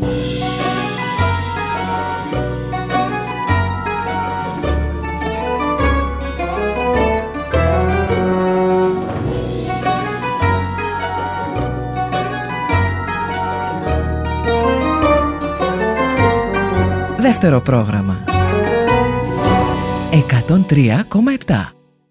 Δεύτερο πρόγραμμα 103,7.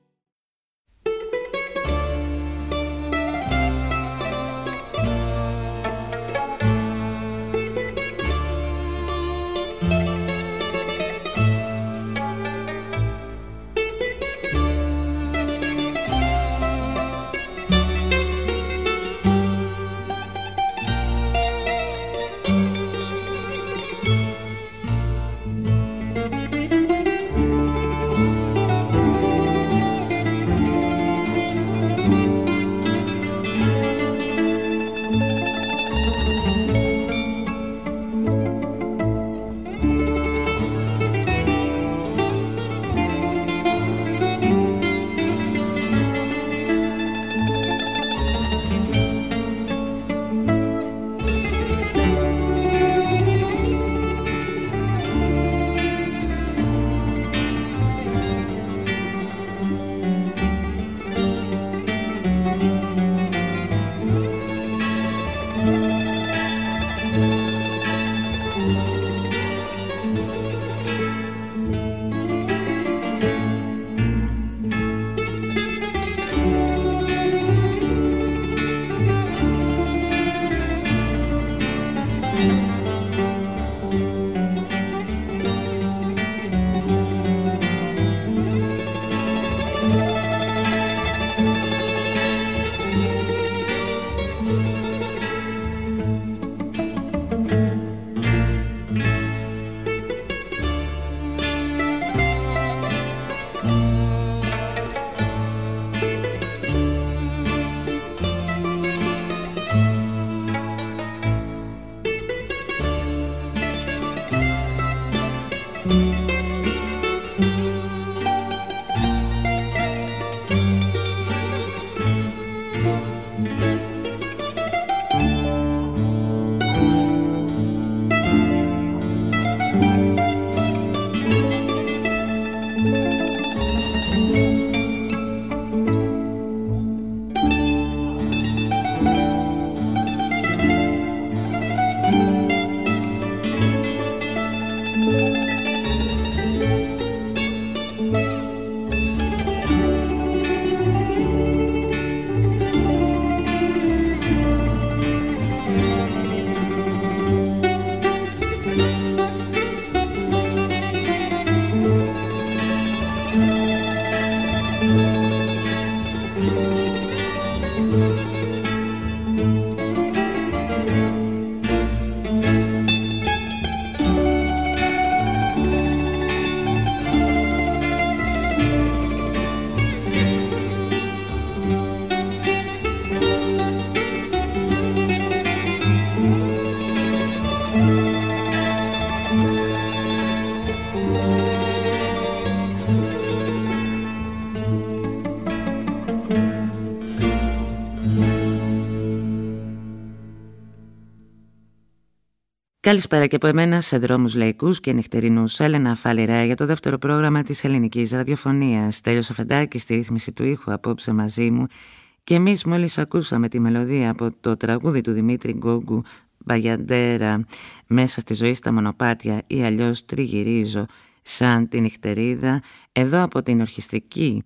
Καλησπέρα και από εμένα σε δρόμους λαϊκούς και νυχτερινούς. Έλενα Φαλιρά για το δεύτερο πρόγραμμα της ελληνικής ραδιοφωνίας. Τέλειος Αφεντάκης στη ρύθμιση του ήχου απόψε μαζί μου. Και εμείς μόλις ακούσαμε τη μελωδία από το τραγούδι του Δημήτρη Γκόγκου, Μπαγιαντέρα, μέσα στη ζωή στα μονοπάτια ή αλλιώς τριγυρίζω σαν τη νυχτερίδα, εδώ από την ορχιστρική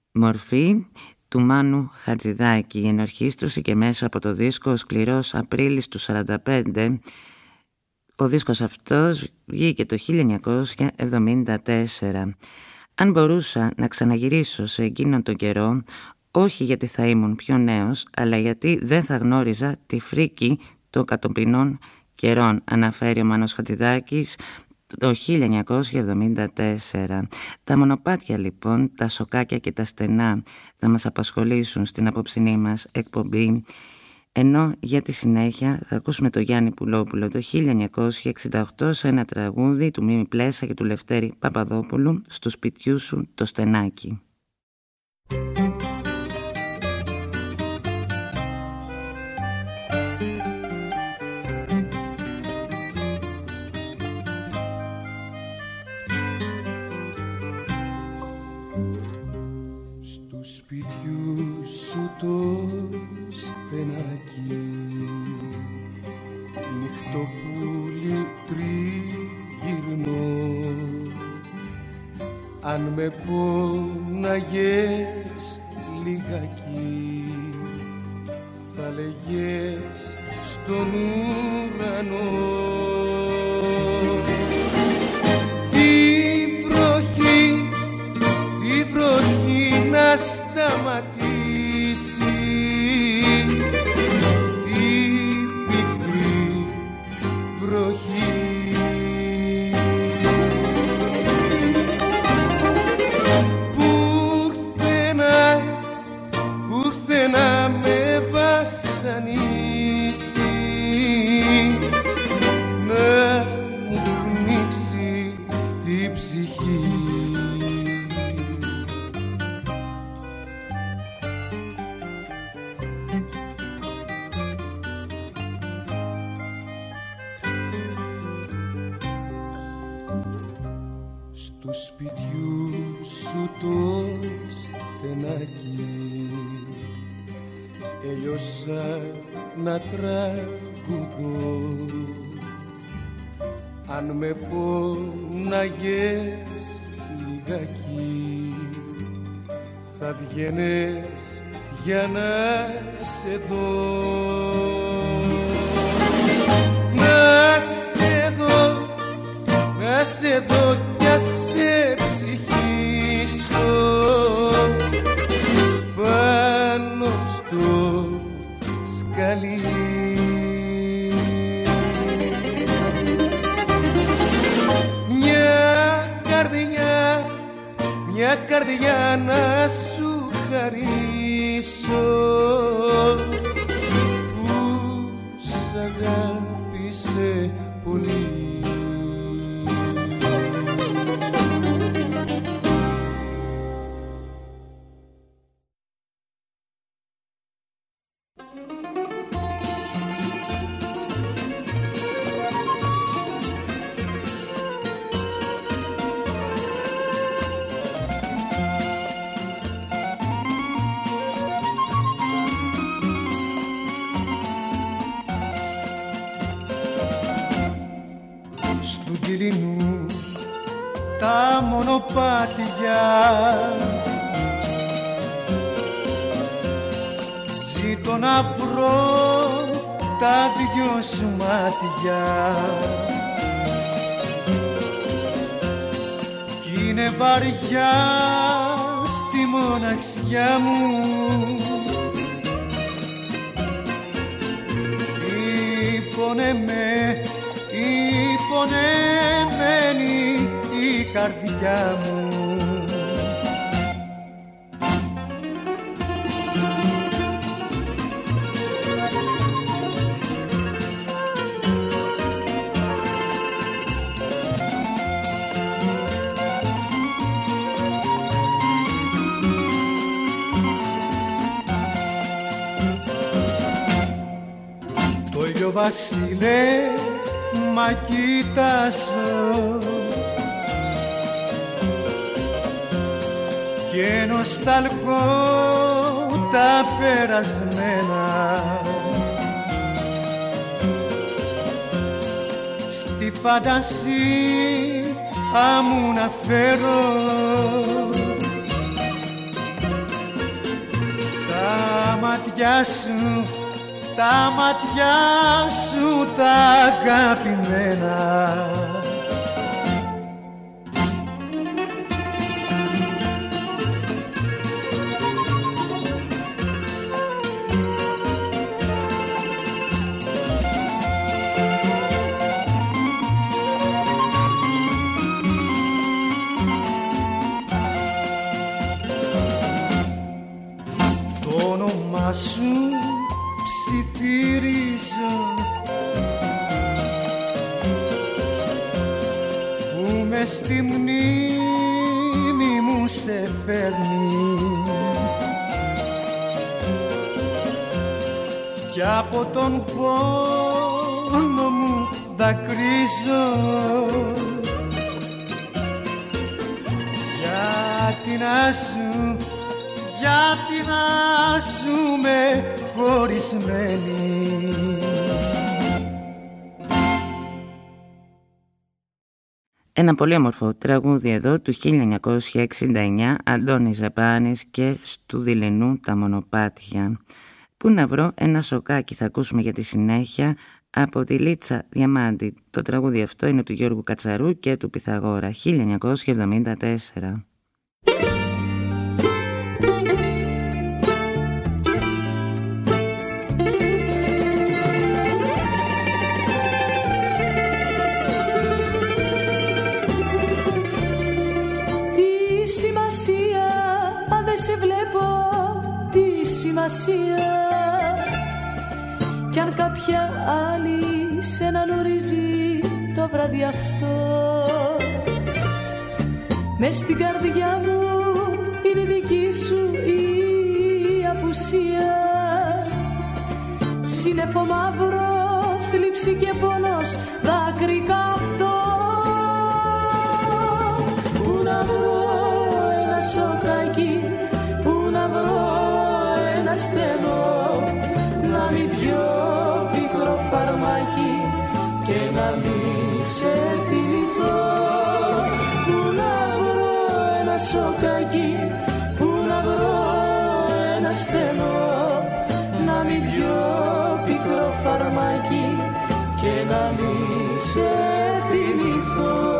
μορφή του Μάνου Χατζηδάκη, η ενορχίστρωση και μέσα από το δίσκο «Ο σκληρός Απρίλης του 45». Ο δίσκος αυτός βγήκε το 1974. Αν μπορούσα να ξαναγυρίσω σε εκείνον τον καιρό, όχι γιατί θα ήμουν πιο νέος, αλλά γιατί δεν θα γνώριζα τη φρίκη των κατοπινών καιρών, αναφέρει ο Μάνος Χατζηδάκης το 1974. Τα μονοπάτια λοιπόν, τα σοκάκια και τα στενά θα μας απασχολήσουν στην απόψινή μας εκπομπή, ενώ για τη συνέχεια θα ακούσουμε το Γιάννη Πουλόπουλο το 1968 σε ένα τραγούδι του Μίμη Πλέσα και του Λευτέρη Παπαδόπουλου, «Στο σπιτιού σου το στενάκι». το στενάκι, νυχτοπούλι τριγυρνώ. Αν με πόναγες λιγάκι, θα λέγες στον ουρανό. Τη βροχή να σταματήσει, την πικρή βροχή. Πουρθενά με βασανίσει, να μου πνίξει την ψυχή. Του σπιτιού σου το στενάκι, έλειωσα να τραγουδώ. Αν με πόναγες λιγάκι, θα βγαίνες για να σε δω. Να σε δω κι ας σε ψυχήσω πάνω στο σκαλί. Μια καρδιά να σου χαρίσω που σ' αγάπησε πολύ. Στου Κιλινού τα μονοπάτια, ζήτω να βρω τα δυο σου μάτια. Κι είναι βαριά στη μοναξιά μου η πονεμένη η καρδιά μου. Το ηλιοβασίλε μα κοιτάζω και νοσταλγώ τα περασμένα. Στη φαντασία μου να φέρω τα μάτια σου, τα μάτια σου τα αγαπημένα. Το όνομά σου ψιθυρίζω που μες στη μνήμη μου σε φέρνει κι από τον πόνο μου δακρύζω γιατί να σου γιατί να ζούμε χωρισμένοι. Ένα πολύ όμορφο τραγούδι εδώ του 1969, Αντώνης Ραπάνης και Στουδιλενού τα μονοπάτια. Πού να βρω ένα σοκάκι, θα ακούσουμε για τη συνέχεια από τη Λίτσα Διαμάντη. Το τραγούδι αυτό είναι του Γιώργου Κατσαρού και του Πυθαγόρα, 1974. Σε βλέπω, τι σημασία κι αν κάποια άλλη σε αναγνωρίζει το βράδυ αυτό. Μες στην καρδιά μου είναι δική σου η απουσία. Σύννεφο μαύρο, θλίψη και πόνος, δάκρυ καυτό. Πού να βρω ένα σοκάκι, να βρω ένα στενό, να μην πιω πικρό φαρμάκι και να μην σε θυμηθώ. Πού να βρω ένα σοκάκι, πού να βρω ένα στενό, να μην πιω πικρό φαρμάκι και να μην σε θυμηθώ.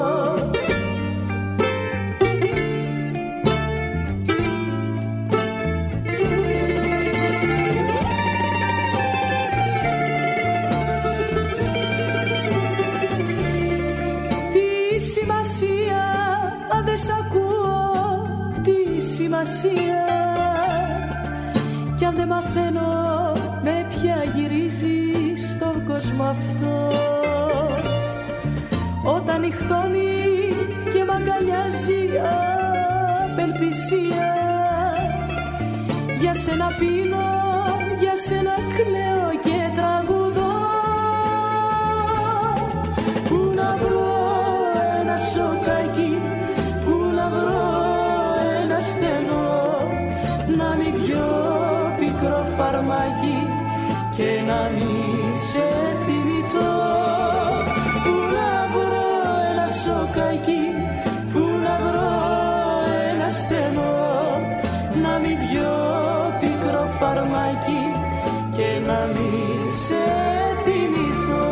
Σ' ακούω, τι σημασία κι αν δεν μαθαίνω με ποια γυρίζεις στον κόσμο αυτό. Όταν νυχτώνει και μ' αγκαλιάζει απελπισία, για σένα πίνω, για σένα κλαίω και τραγουδώ. Πού να βρω ένα σοκάκι, να βρω ένα στενό, να μην πιω πικρό φαρμάκι και να μην σε θυμηθώ. Πού να βρω ένα σοκάκι, πού να βρω ένα στενό, να μην πιω πικρό φαρμάκι και να μην σε θυμηθώ.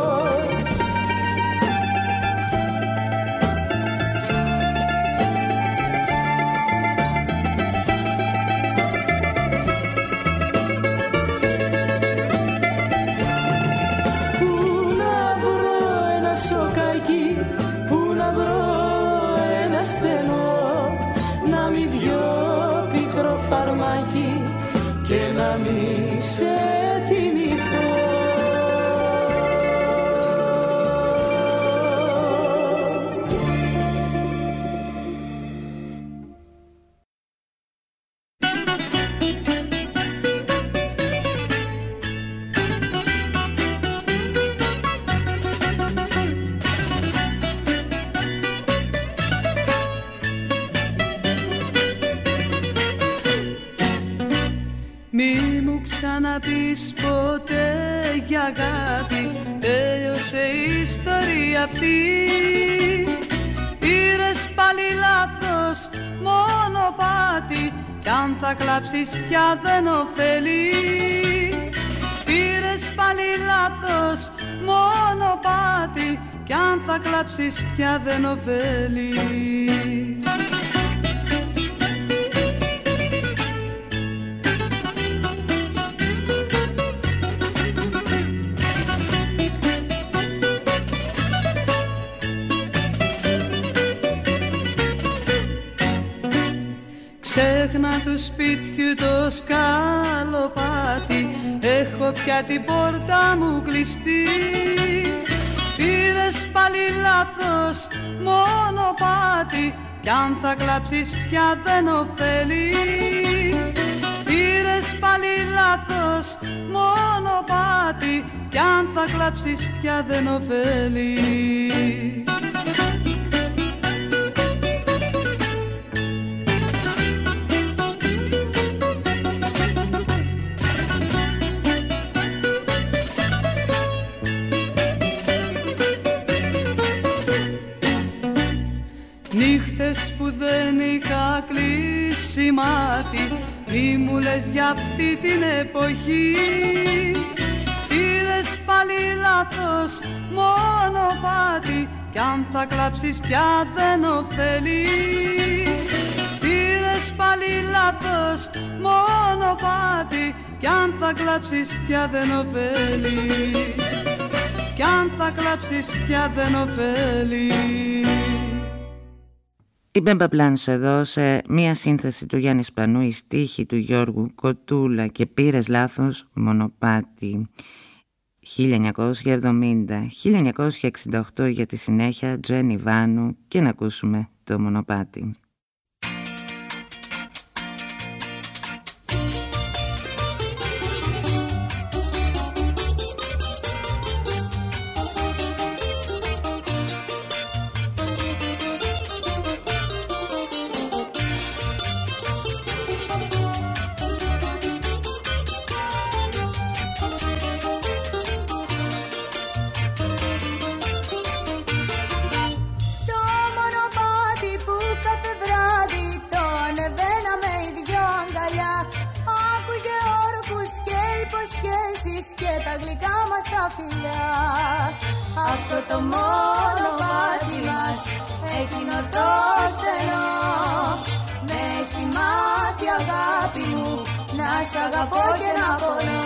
Φαρμάκι και να μην σε θυμηθώ. Να πεις ποτέ για αγάπη, τέλειωσε η ιστορία αυτή. Πήρες πάλι λάθος μονοπάτι κι αν θα κλάψεις πια δεν ωφελεί. Πήρες πάλι λάθος μονοπάτι κι αν θα κλάψεις πια δεν ωφελεί. Ξέχνα του σπίτιου το σκαλοπάτι, έχω πια την πόρτα μου κλειστή. Πήρες πάλι λάθος μονοπάτι κι αν θα κλάψεις πια δεν ωφελεί. Πήρες πάλι λάθος μονοπάτι κι αν θα κλάψεις πια δεν ωφελεί. σημάτι, μη μου λες για αυτή την εποχή. Πήρες πάλι λάθος μονοπάτι, κι αν θα κλάψεις πια δεν ωφελεί. Πήρες πάλι λάθος μονοπάτι, κι αν θα κλάψεις πια δεν ωφελεί. Κι αν θα κλάψεις πια δεν ωφελεί. Η Μπέμπα Μπλάνσο εδώ σε μία σύνθεση του Γιάννη Σπανού, η στίχη του Γιώργου Κοτούλα και πήρες λάθος μονοπάτι. 1970-1968 για τη συνέχεια Τζένι Βάνου και να ακούσουμε το μονοπάτι. Και τα γλυκά μας τα φιλιά. Αυτό το μονοπάτι μας εκείνο το στενό με έχει μάθει αγάπη μου να σ' αγαπώ και να πονώ.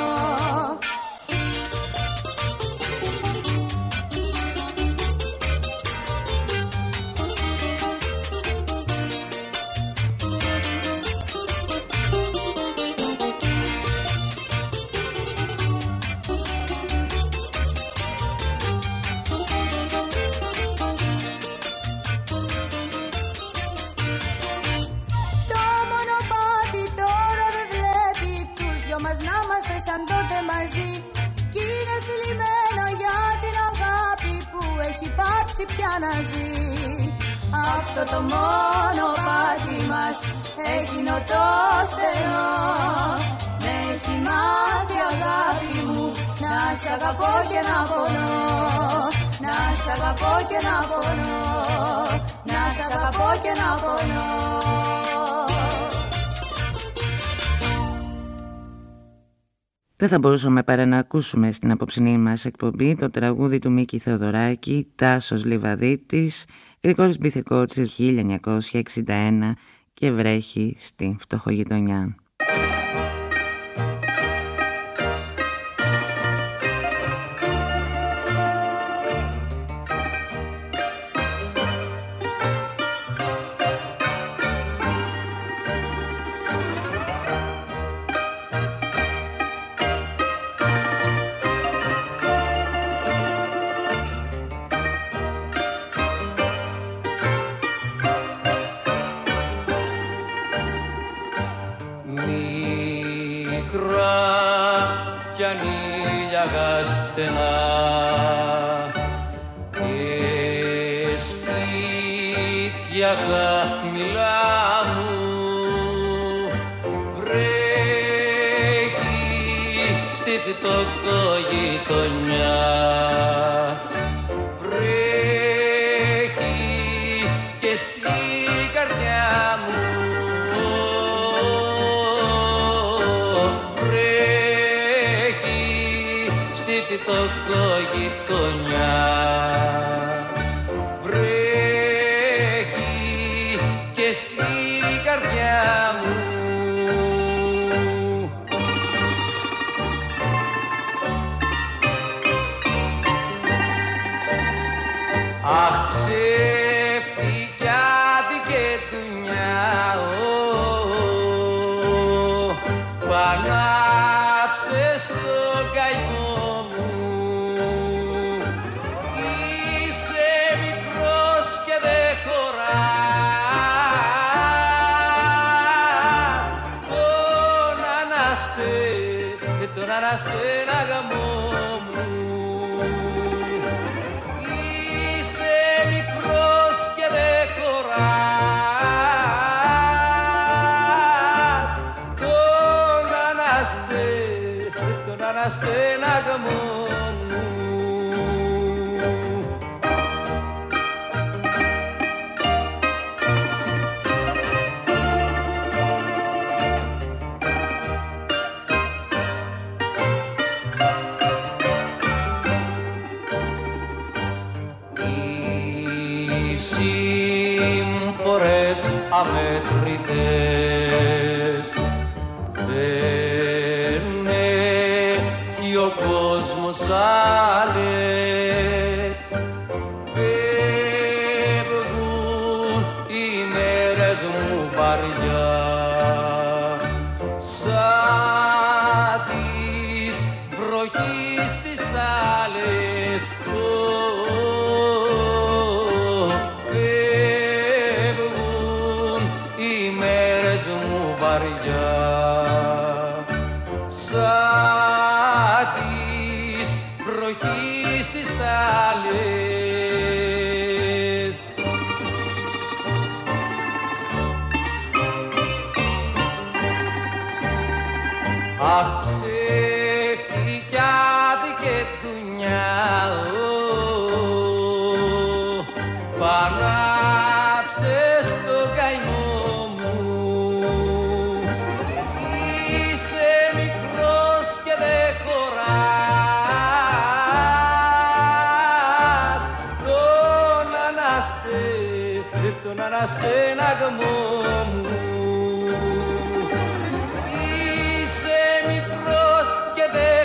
Σαν τότε μαζί κι είναι θλιμμένο για την αγάπη που έχει πάψει πια να ζει. Αυτό το μονοπάτι μας εκείνο το στενό με έχει μάθει αγάπη μου να σ' αγαπώ και να πονώ. Να σ' αγαπώ και να πονώ. Να σ' αγαπώ και να πονώ. Δεν θα μπορούσαμε παρά να ακούσουμε στην απόψινή μας εκπομπή το τραγούδι του Μίκη Θεοδωράκη, Τάσος Λιβαδίτης, Γρηγόρης Μπιθεκότσης 1961 και βρέχει στην φτωχογειτονιά. σύμφορες αμέτρητες. Δεν έχει ο κόσμος άλλες. Φεύγουν οι μέρες μου βαριά σαν της βροχής τις τάλες. Φεύγουν οι μέρες μου βαριά σαν της βροχής τις τάλες. Αχ, ψεύτικια δικαι δουλειά, πανάψες το καημό μου. Είσαι μικρός και δεν χωράς τον αναστέναγμό μου. Είσαι μικρός και δεν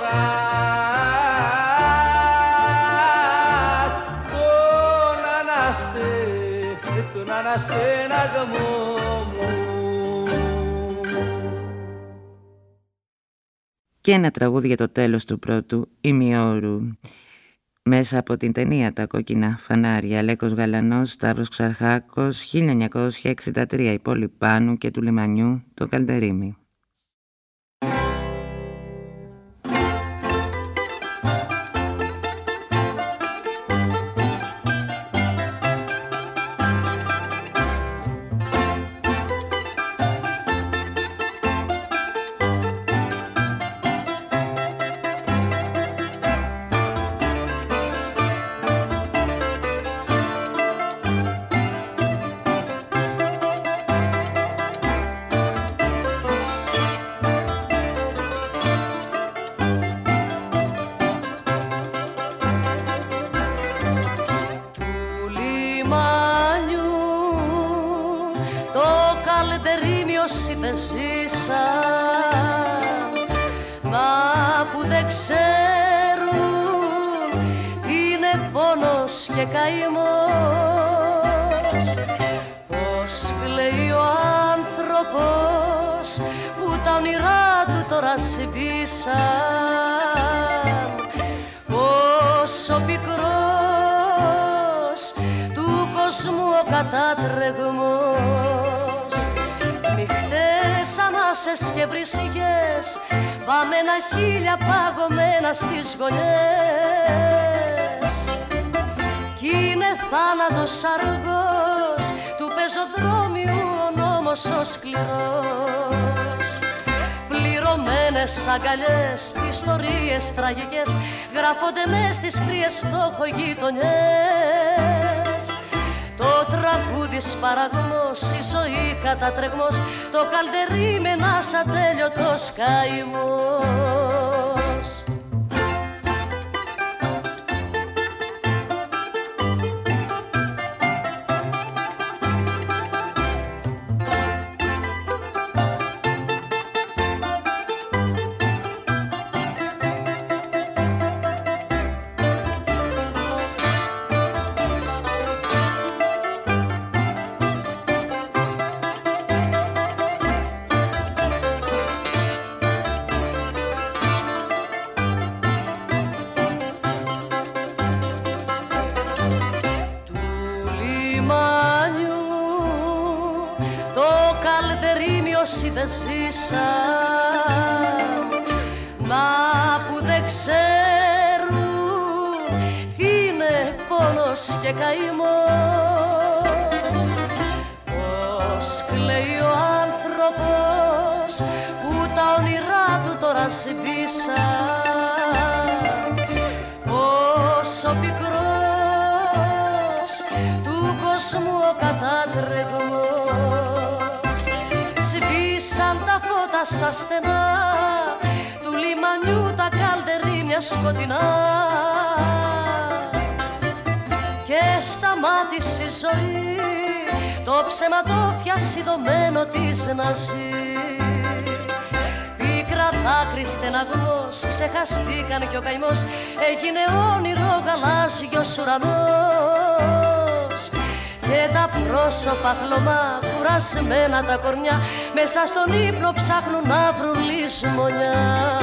χωράς τον αναστέναγμό μου. Και ένα τραγούδι για το τέλος του πρώτου ημιώρου. Μέσα από την ταινία «Τα κόκκινα φανάρια», Λέκος Γαλανός, Σταύρος Ξαρχάκος, 1963, η πόλη Πάνου και του λιμανιού, το Καλντερίμι. Και καημός, πως κλαίει ο άνθρωπος που τα όνειρά του τώρα σβήσαν, πως ο πικρός του κόσμου ο κατάτρεγμός. Νυχτές ανάσες και βρυσιές, βαμμένα χείλια παγωμένα στις γωνιές. Κι είναι θάνατος αργός του πεζοδρόμιου ο νόμος ο σκληρός. Πληρωμένες αγκαλιές, ιστορίες τραγικές γράφονται μες στις κρύες φτωχογειτονιές. Το τραγούδι σπαραγμός, η ζωή κατατρεγμός, το Καλντερίμι ένας ατέλειωτος καημός. Ζήσαν, μα που δεν ξέρουν τι είναι πόνος και καημός. Πως κλαίει ο άνθρωπος που τα όνειρά του τώρα σβήσαν, πως ο πικρός του κόσμου ο κατάτρεγμός. Σβήσαν τα φώτα στα στενά του λιμανιού, τα καλντερίμια σκοτεινά, και στα μάτι η ζωή, το ψέμα το φιασιδωμένο της να ζει. Πίκρα δάκρυ στεναγμός, ξεχαστήκαν κι ο καημός, έγινε όνειρο γαλάζιος ουρανός. Και τα πρόσωπα χλωμά, κουρασμένα τα κορμιά, μέσα στον ύπνο ψάχνουν να βρουν λησμονιά.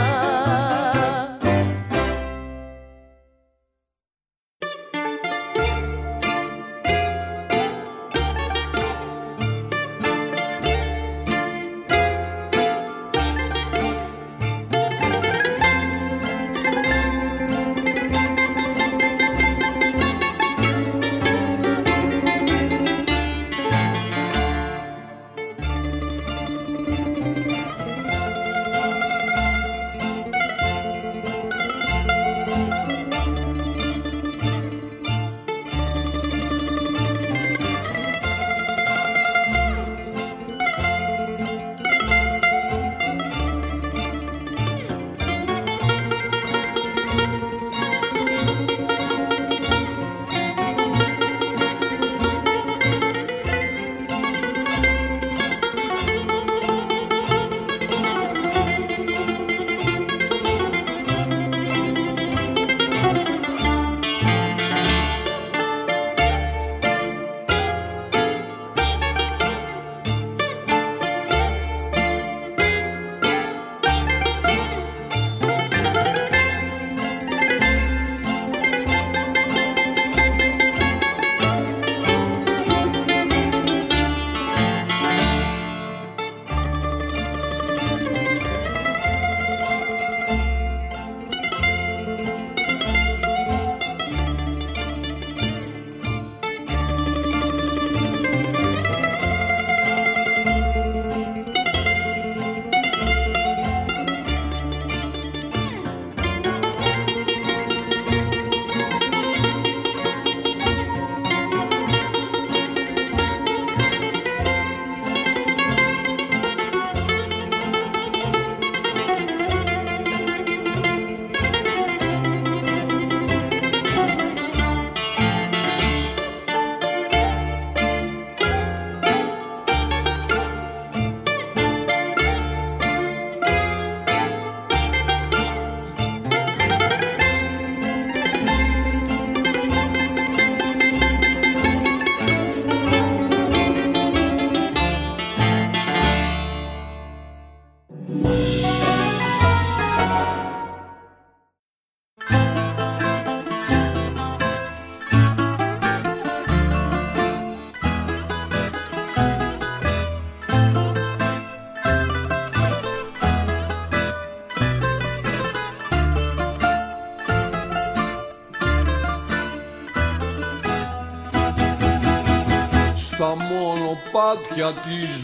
Στα μονοπάτια της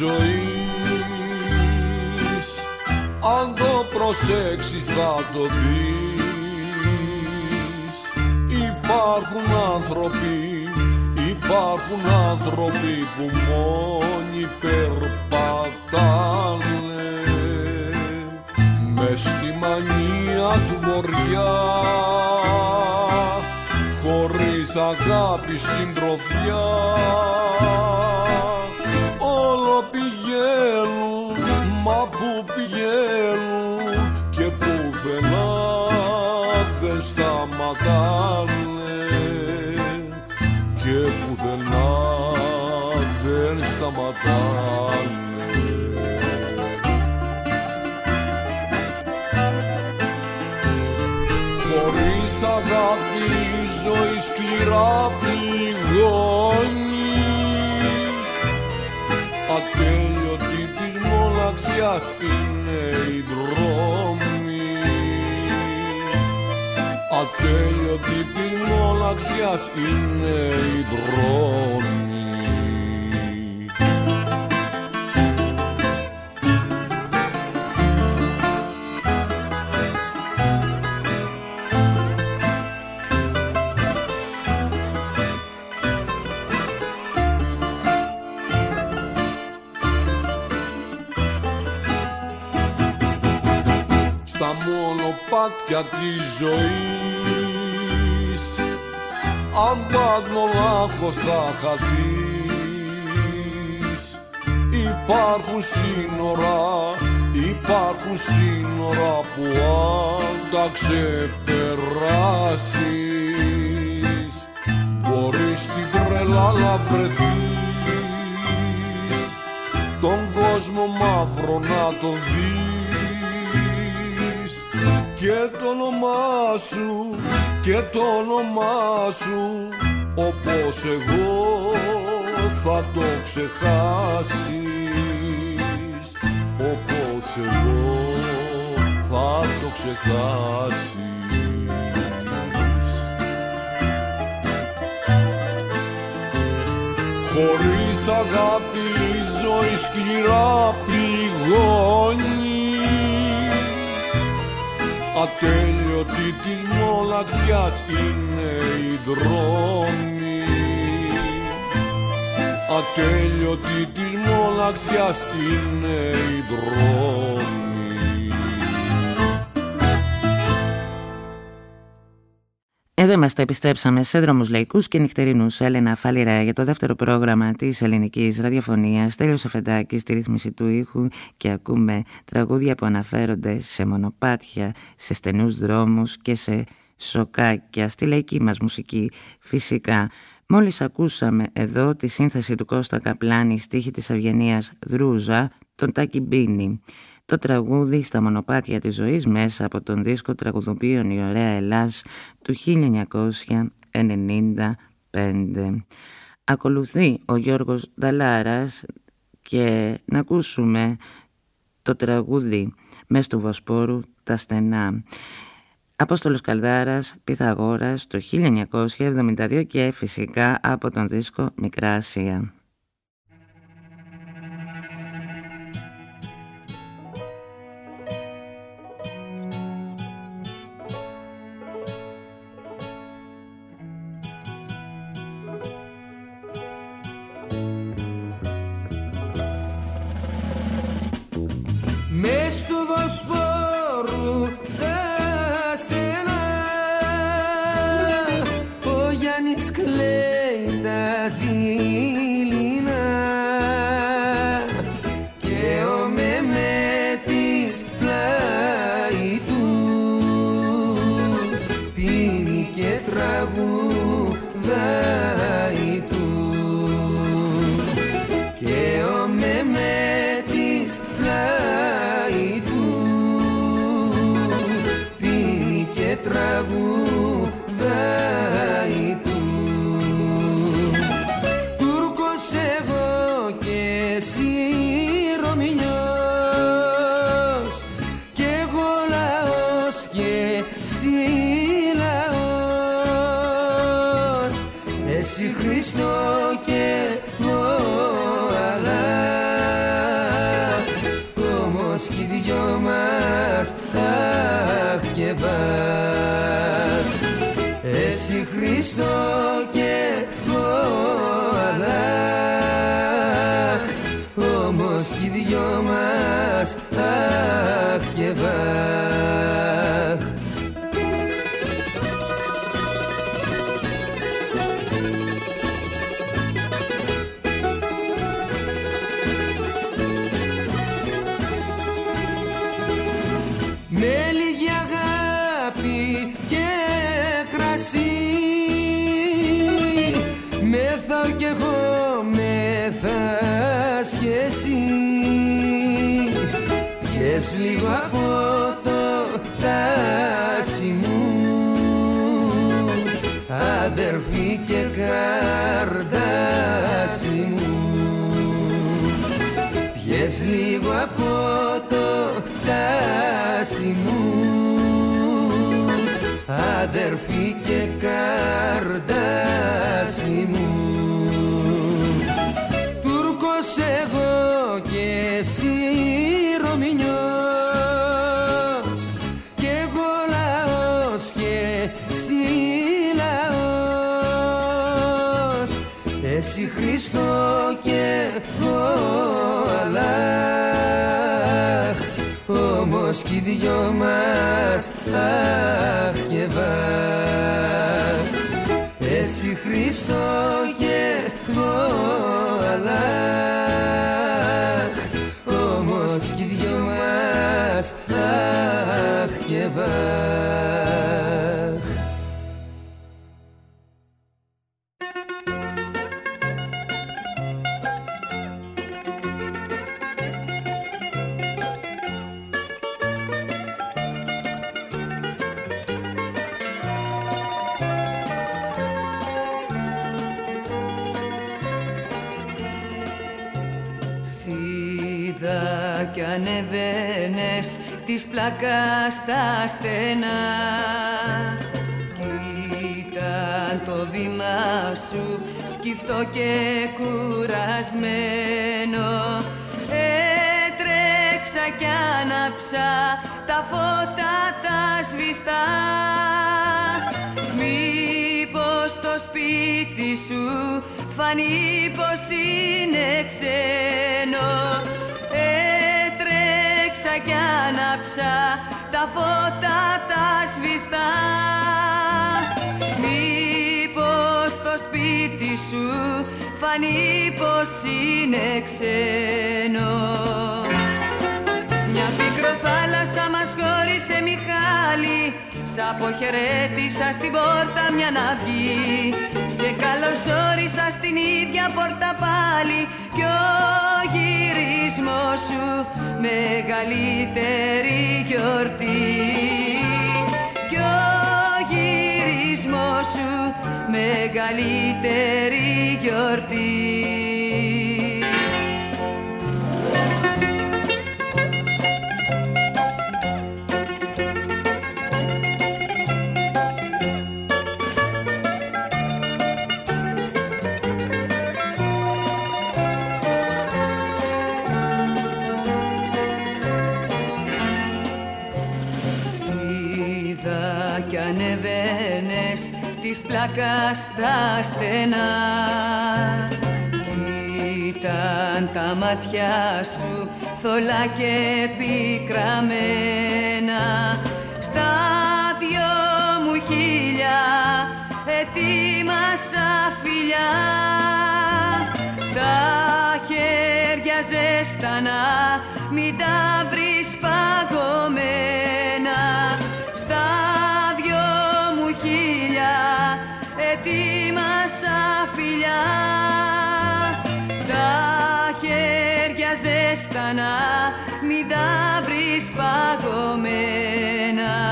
ζωής, αν το προσέξεις θα το δεις. Υπάρχουν άνθρωποι που μόνοι περπατάνε μες στη μανία του βοριά, χωρίς αγάπη συντροφιά. Όλο πηγαίνουν, μα που πηγαίνουν και πουθενά δεν σταματάνε, και πουθενά δεν σταματάνε. Χωρίς αγάπη η ζωή σκληρά πληγώνει, ατέλειωτη της μοναξιάς είναι οι δρόμοι, ατέλειωτη της μοναξιάς είναι οι δρόμοι. Μονοπάτια της ζωής, αν πάνω λάχος θα χαθείς. Υπάρχουν σύνορα που αν τα ξεπεράσεις μπορείς στην τρέλα να βρεθείς, τον κόσμο μαύρο να τον δεις και το όνομά σου όπως εγώ θα το ξεχάσεις, όπως εγώ θα το ξεχάσεις. Χωρίς αγάπη η ζωή σκληρά πληγώνει, ατέλειωτη της μοναξιάς είναι οι δρόμοι, ατέλειωτη της μοναξιάς είναι οι δρόμοι. Εδώ είμαστε, επιστρέψαμε σε Δρόμους Λαϊκούς και Νυχτερινούς. Έλενα Φάλιρα για το δεύτερο πρόγραμμα της ελληνικής ραδιοφωνίας. Στέλιος Αφεντάκης στη ρύθμιση του ήχου και ακούμε τραγούδια που αναφέρονται σε μονοπάτια, σε στενούς δρόμους και σε σοκάκια στη λαϊκή μας μουσική φυσικά. Μόλις ακούσαμε εδώ τη σύνθεση του Κώστα Καπλάνη, στίχη της Ευγενίας Δρούζα, τον Τάκη Μπίνη. Το τραγούδι «Στα μονοπάτια της ζωής» μέσα από τον δίσκο «Τραγουδοποιών η ωραία Ελλάς» του 1995. Ακολουθεί ο Γιώργος Νταλάρας και να ακούσουμε το τραγούδι «Μες του Βοσπόρου τα στενά». Απόστολος Καλδάρας, Πυθαγόρας το 1972 και φυσικά από τον δίσκο «Μικρά Ασία». Μες του Βοσπόρου τα στενά, ο Γιάννης κλαίει τα δειλινά και ο Μεμέτης πλάι του πίνει και τραγουδάει του και ο Μεμέτης πλάι του πίνει και τραγουδάει του. Τούρκος εγώ και εσύ Ρωμινιός κι εγώ λαός και εσύ λαός, εσύ Χριστό και εγώ Αλλάχ, όμως κι οι δυο μας αχ και βαχ, εσύ Χριστό και εγώ Αλλάχ, όμως κι οι δυο μας αχ και βαχ. Με λίγη αγάπη και κρασί μεθάω κι εγώ, μεθάς κι εσύ, πιες λίγο από το τάσι μου, αδερφή και καρδάσι μου, πιες λίγο από το τάσι μου, αδερφή και καρδάσι μου. Τούρκος εγώ και εσύ Ρωμινιός κι εγώ λαός και εσύ λαός, εσύ Χριστό και εγώ Αλλάχ, όμως κι οι δυο μας αχ και βαχ, εσύ Χριστό και εγώ Αλλάχ, όμως κι οι δυο μας αχ και βάχ. Κι ανεβαίνες της πλάκας στα στενά κι ήταν το βήμα σου σκυφτό και κουρασμένο. Έτρεξα κι άναψα τα φώτα τα σβηστά. Μήπως το σπίτι σου φανεί πως είναι ξένο. Έτρεξα κι άναψα τα φώτα τα σβηστά. Μήπως το σπίτι σου φανεί πως είναι ξένο. Μια πικροθάλασσα μας χώρισε Μιχάλη, σ' αποχαιρέτησα στην πόρτα μια να βγει. Σε καλωσόρισα στην ίδια πόρτα πάλι κι ο γυρισμός σου μεγαλύτερη γιορτή. Κι ο γυρισμός σου μεγαλύτερη γιορτή. Κι ανεβαίνες της πλάκας στα στενά κι ήταν τα μάτια σου θολά και πικραμένα. Στα δυο μου χείλια ετοίμασα φιλιά, τα χέρια ζέστανα μην τα βρεις παγωμένα. Στα δυο μου χείλια ετοίμασα φιλιά, τα χέρια ζέστανα μην τα βρεις παγωμένα.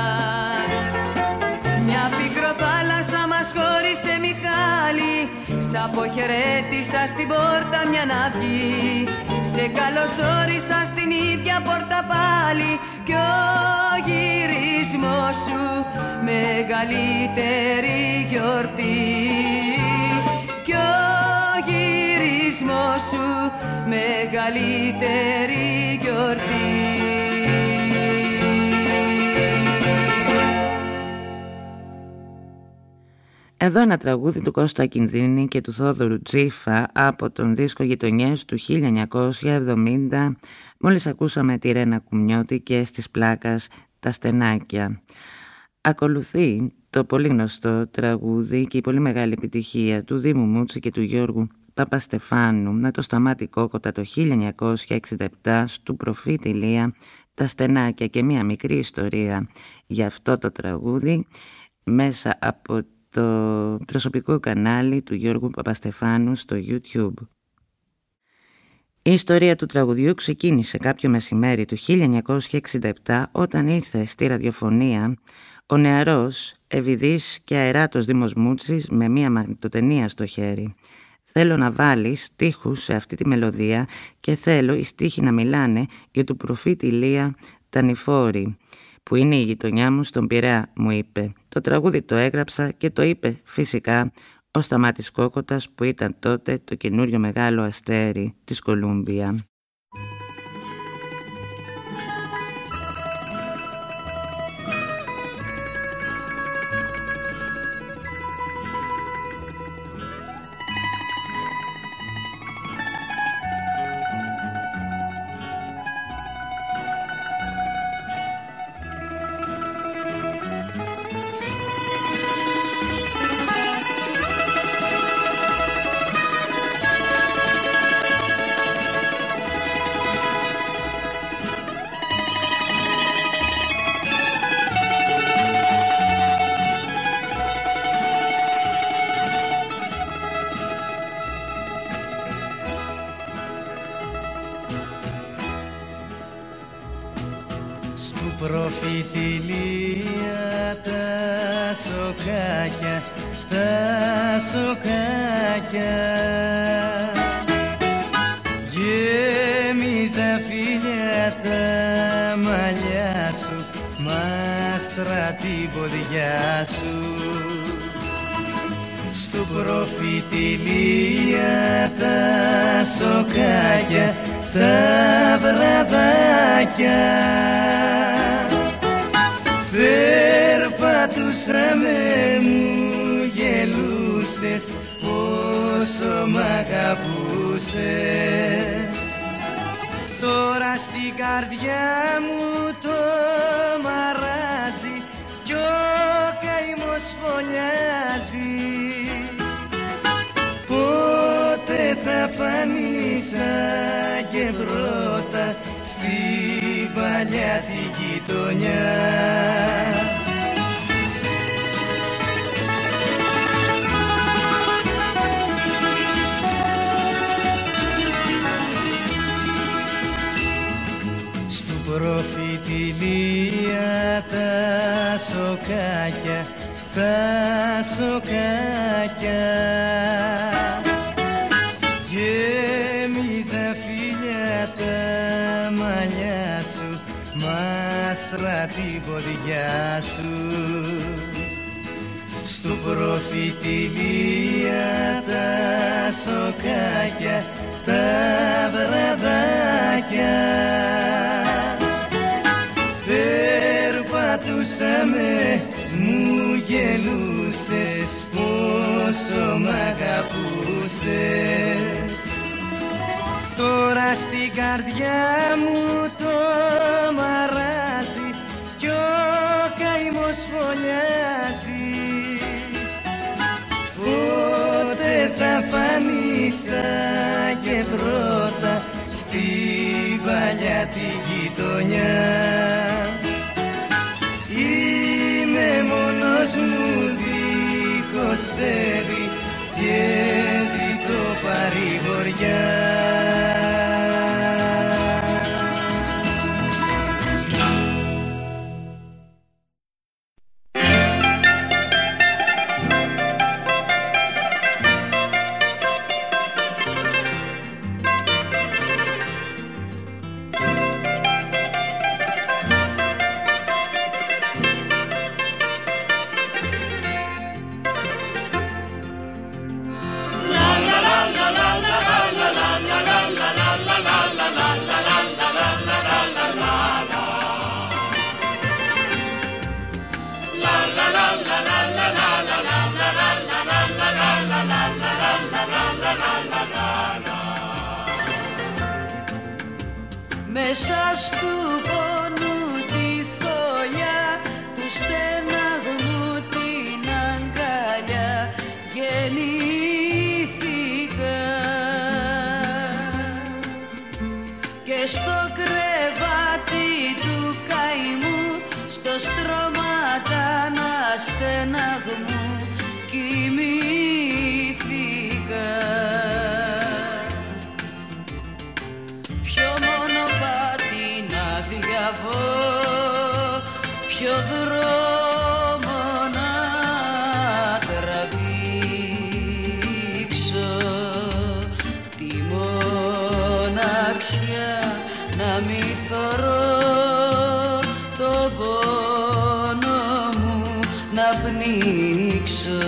Μια πικροθάλασσα μας χώρισε Μιχάλη, σ' αποχαιρέτησα στην πόρτα μια να βγει. Σε καλωσόρισα στην ίδια πόρτα πάλι κι ο γυρισμός σου μεγαλύτερη γιορτή. Κι ο γυρισμός σου μεγαλύτερη γιορτή. Εδώ ένα τραγούδι του Κώστα Κινδύνη και του Θόδωρου Τζίφα από τον δίσκο Γειτονιές του 1970. Μόλις ακούσαμε τη Ρένα Κουμνιώτη και στις πλάκας τα στενάκια. Ακολουθεί το πολύ γνωστό τραγούδι και η πολύ μεγάλη επιτυχία του Δήμου Μούτσι και του Γιώργου Παπαστεφάνου με το Σταμάτη Κόκοτα το 1967 στου Προφήτη Λία, τα στενάκια, και μια μικρή ιστορία για αυτό το τραγούδι μέσα από το προσωπικό κανάλι του Γιώργου Παπαστεφάνου στο YouTube. Η ιστορία του τραγουδιού ξεκίνησε κάποιο μεσημέρι του 1967 όταν ήρθε στη ραδιοφωνία ο νεαρός, ευηδής και αεράτος Δήμος Μούτσης με μία μαγνητοτενία στο χέρι. «Θέλω να βάλεις στίχους σε αυτή τη μελωδία και θέλω οι στίχοι να μιλάνε για του Προφήτη Λία τα Νηφόρη, που είναι η γειτονιά μου στον Πειραιά», μου είπε. Το τραγούδι το έγραψα και το είπε φυσικά ο Σταμάτης Κόκοτας, που ήταν τότε το καινούριο μεγάλο αστέρι της Κολούμπια. προφητηλία τα σοκάκια, τα σοκάκια. Γέμιζα φίλια τα μαλλιά σου, μάστρα την ποδιά σου. Στου προφητηλία τα σοκάκια, τα βραδάκια. Περπατούσαμε, μου γελούσες, πόσο μ' αγαπούσες. Τώρα στην καρδιά μου το μαράζει κι ο καημός φωλιάζει. Πότε θα φανείς σαν και πρώτα στην παλιά τη γειτονιά. Στου προφητηλία τα σοκάκια, τα σοκάκια. Γέμιζα φίλια τα μαλλιά σου, μάστρα την ποδιά σου. Στου προφητηλία τα σοκάκια, τα βραδάκια. Περπατούσαμε, μου γελούσες, πόσο μ' αγαπούσες. Τώρα στην καρδιά μου το μαράζει κι ο καημός φωλιάζει. Πότε θα φανείς σαν και πρώτα στην παλιά τη γειτονιά. Είμαι μόνος μου δίχως στέρι και ζητώ παρηγοριά. Μέσα στου πόνου τη φωλιά, του στεναγμού την αγκαλιά γεννήθηκα. Και στο κρεβάτι του καημού, στο στρώματα στεναγμού κοιμήθηκα. Ποιο δρόμο να τραβήξω, τη μοναξιά να μη θωρώ, το πόνο μου να πνίξω.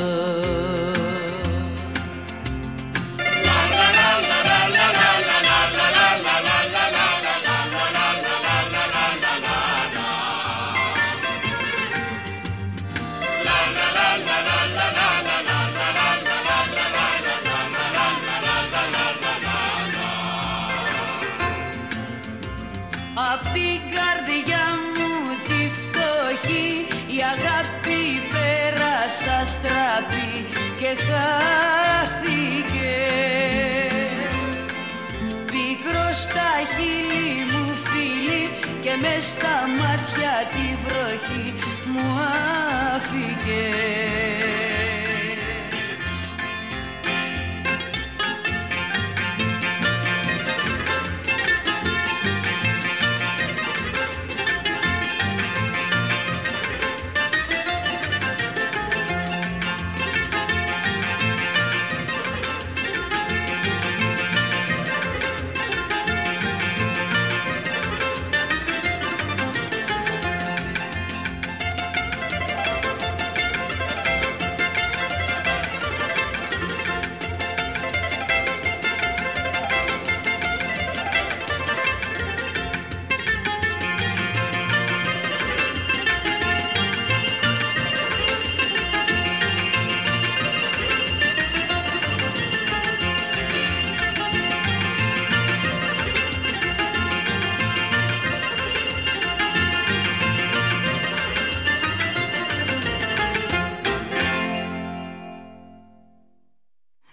Απ' την καρδιά μου τη φτωχή η αγάπη πέρασα στραπή και χάθηκε. Πικρό στα χείλη μου φίλη και μες στα μάτια τη βροχή μου άφηκε.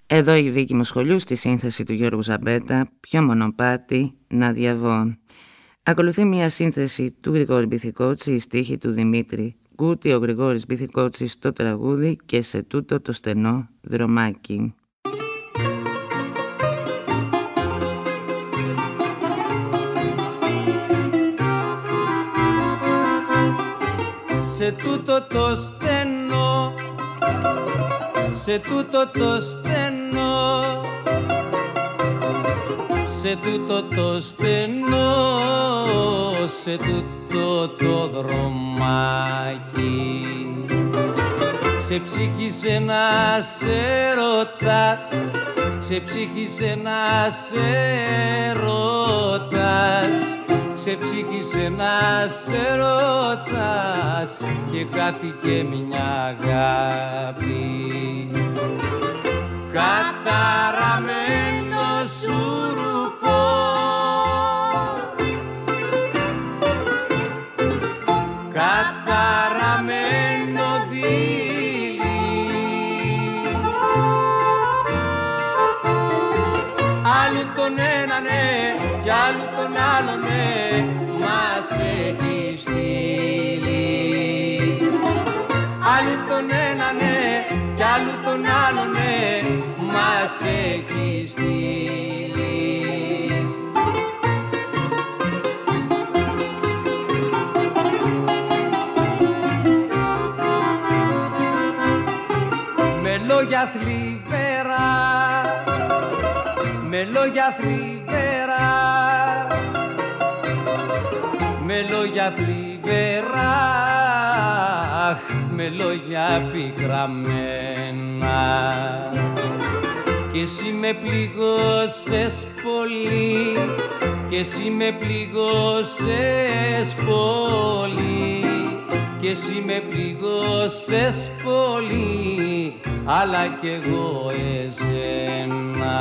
Εδώ η Βίκη Μοσχολιού στη σύνθεση του Γιώργου Ζαμπέτα, πιο μονοπάτι να διαβώ. Ακολουθεί μια σύνθεση του Γρηγόρη Μπιθικότση, η στίχη του Δημήτρη Γκούτη, ο Γρηγόρης Μπιθικότσης στο τραγούδι και σε τούτο το στενό δρομάκι. Σε τούτο το στενό, σε τούτο το στενό, σε τούτο το στενό, σε τούτο το δρομάκι. Ξεψύχησε ένας έρωτας, ξεψύχησε ένας έρωτας, ξεψύχησε ένας έρωτας και χάθηκε μια αγάπη. Καταραμένο σουρουπό, καταραμένο δίλη, άλλου τον ένα ναι κι άλλου τον άλλο ναι μας έχει στείλει. Άλλου τον ένα ναι κι άλλου τον άλλο ναι μας έχει στείλει. Με λόγια θλιβερά, με λόγια θλιβερά, με λόγια θλιβερά, με λόγια πικραμένα. Κι εσύ με πληγώσες πολύ, κι εσύ με πληγώσες πολύ, κι εσύ με πληγώσες πολύ, αλλά κι εγώ εσένα.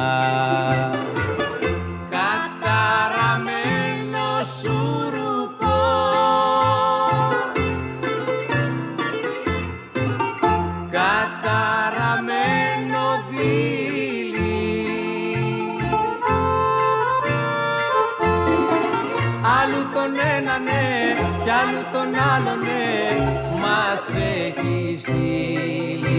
Καταραμένο σουρουπό, καταραμένο δίλη, άλλου τον ένα ναι κι άλλου τον άλλο ναι μας έχει στείλει.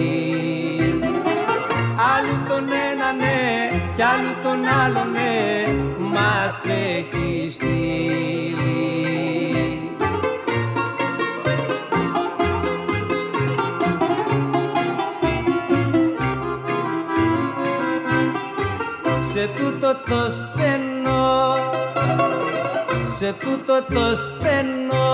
Άλλου τον ένα ναι κι άλλου τον άλλο ναι μας έχει στείλει. Σε τούτο το στενό, σε τούτο το στενό,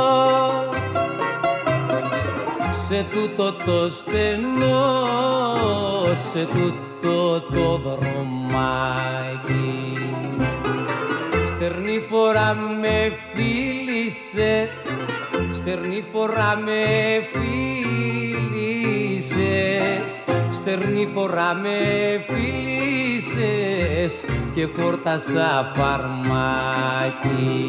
σε τούτο το στενό, σε τούτο το δρομάκι. Στερνή φορά με φίλησες, στερνή φορά με φίλησες, στερνή φορά με φίλησες και χόρτασα φαρμάκι.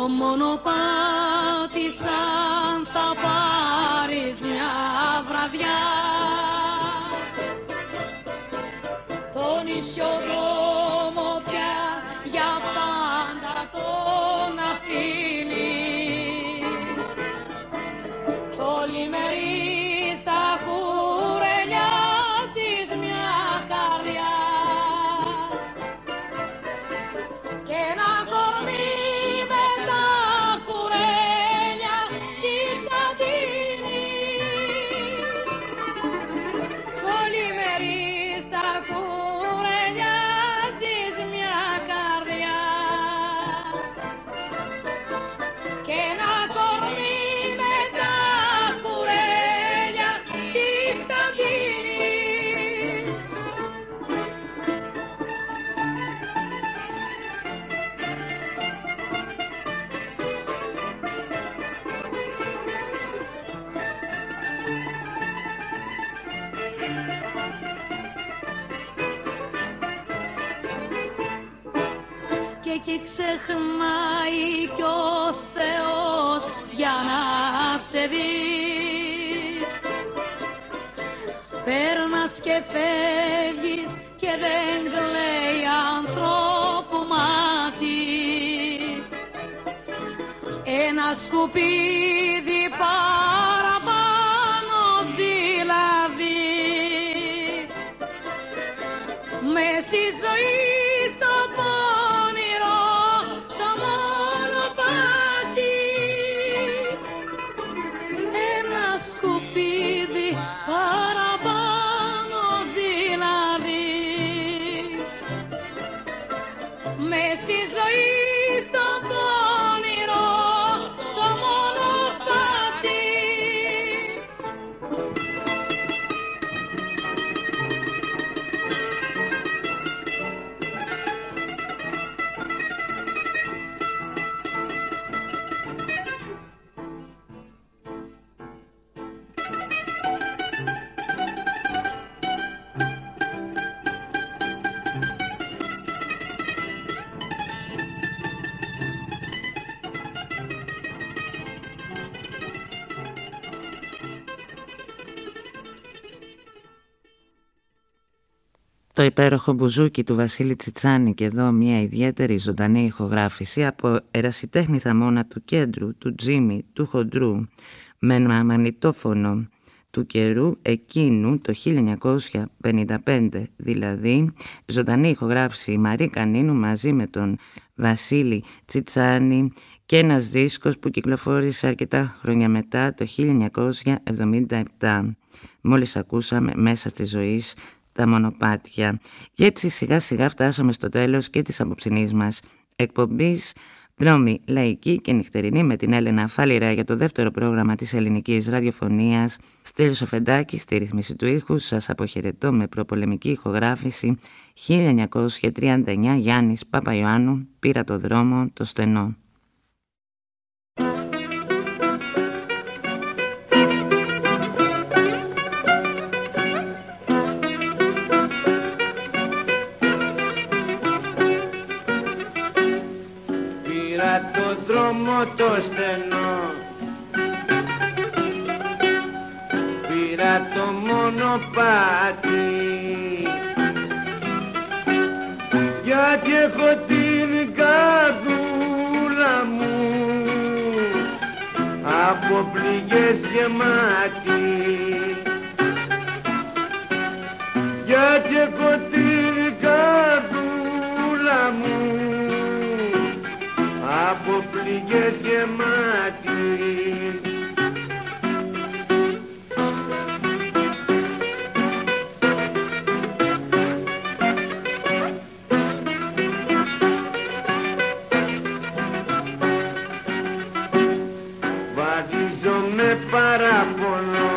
μονοπάτι σαν θα πάρεις μια βραδιά το νησιοδρόμο πια για πάντα τον αφήνεις πολυμερή στα κουρελιά της μια καρδιά και ένα κορμί με τα κουρέλια της Αττίνης πολυμερή στα κουρελιά της μια καρδιά και ένα κορμί με τα κουρέλια της Αττίνης. Και εκεί ξεχνάει κι ο Θεός για να σε δει. Παίρνας και φεύγεις και δεν κλαίει ανθρώπου μάτι. Ένα σκουπίδι παραπάνω δηλαδή μες στη ζωή στο πόνιρο το μονοπάτι ένα σκουπίδι παραπάνω δηλαδή μες στη ζωή στο πόνιρο το μονοπάτι. Το υπέροχο μπουζούκι του Βασίλη Τσιτσάνη και εδώ μια ιδιαίτερη ζωντανή ηχογράφηση από ερασιτέχνη θαμώνα του κέντρου, του Τζίμι, του Χοντρού με μαγνητόφωνο του καιρού εκείνου το 1955, δηλαδή ζωντανή ηχογράφηση η Μαρή Κανίνου μαζί με τον Βασίλη Τσιτσάνη και ένας δίσκος που κυκλοφόρησε αρκετά χρόνια μετά το 1977. Μόλις ακούσαμε μέσα στη ζωή τα μονοπάτια. Και έτσι σιγά σιγά φτάσαμε στο τέλος και της απόψινής μας εκπομπής Δρόμοι λαϊκοί και νυχτερινοί με την Έλενα Φάλιρα για το δεύτερο πρόγραμμα της ελληνικής ραδιοφωνίας. Στέλιος Οφεντάκης στη ρύθμιση του ήχου. Σας αποχαιρετώ με προπολεμική ηχογράφηση 1939 Γιάννης Παπαϊωάννου. Πήρα το δρόμο το στενό. Το δρόμο το στενό πήρα το μονοπάτι γιατί έχω την καρδούλα μου από πληγές γεμάτη γιατί έχω την καρδούλα μου από πληγές γεμάτη. Βαδίζομαι παράπονο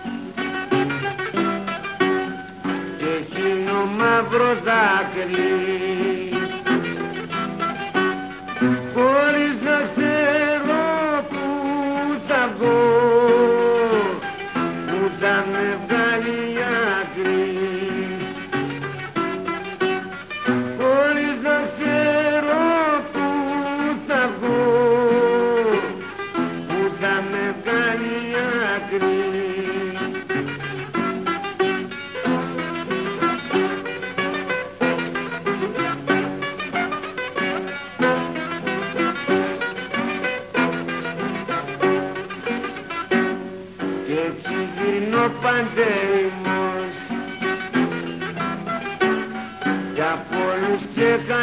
και χύνω μαύρο δάκρυ χωρίς να ξέρω που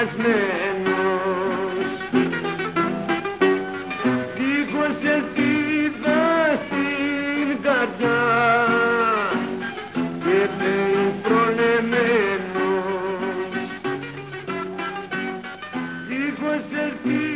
κουρασμένος, δίχως ελπίδα στην καρδιά και φταίει προλεμμένος, δίχως ελπίδα